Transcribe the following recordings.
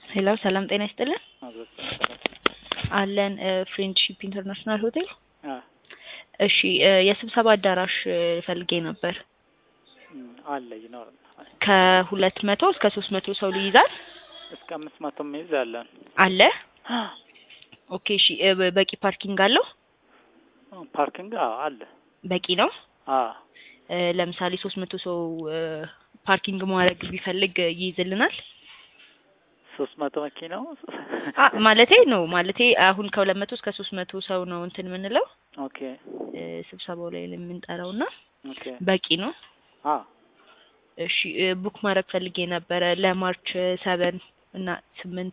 ሄሎ ሰላም ጤና ይስጥልን። አብሮት አለን ፍሬንድሺፕ ኢንተርናሽናል ሆቴል። አ እሺ የስብሰባ አዳራሽ ፈልጌ ነበር። አለ ይኖራል። ከ200 እስከ 300 ሰው ይይዛል? እስከ 500 የሚይዝ አለን። አለ? ኦኬ እሺ በቂ ፓርኪንግ አለው? ፓርኪንግ አለ። በቂ ነው? አ ለምሳሌ 300 ሰው ፓርኪንግ ማድረግ ቢፈልግ ይይዝልናል? 300 መኪናው ማለቴ አሁን ከ200 እስከ 300 ሰው ነው እንትን የምንለው። ኦኬ ስብሰባው ላይ የምንጠራውና ኦኬ በቂ ነው? አ እሺ ቡክ ማድረግ ፈልጌ ነበር ለማርች 7 እና 8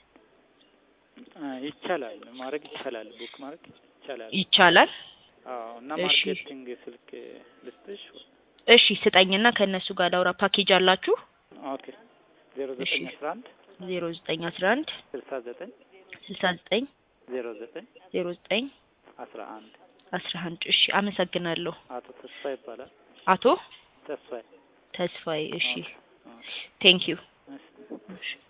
ይቻላል ማድረግ ይቻላል። ቡክ ማድረግ ይቻላል። ይቻላል? እና ማርኬቲንግ ስልክ ልስጥሽ? እሺ ስጠኝና ከነሱ ጋር ላውራ። ፓኬጅ አላችሁ? ኦኬ 0911 0911 69 69 09 11 11 እሺ አመሰግናለሁ። አቶ ተስፋዬ ይባላል። አቶ ተስፋዬ ተስፋዬ እሺ ቴንክ ዩ። እሺ